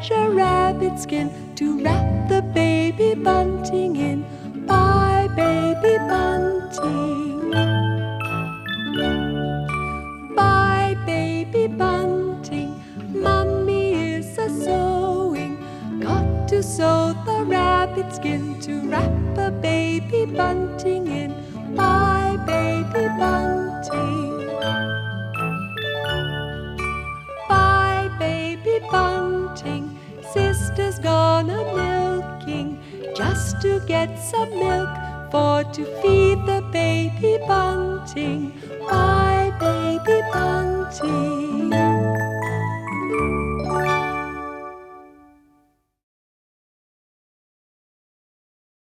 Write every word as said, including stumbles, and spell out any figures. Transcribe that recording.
fetch a rabbit skin to wrap the baby bunting in. Bye, baby bunting. Bye, baby bunting. Mummy is a sewing. Got to sew the rabbit skin to wrap a baby bunting in. Bye, baby bunting. Bye, baby bunting. Sister's gone a milking just to get some milk for to feed the baby bunting. Bye, baby bunting.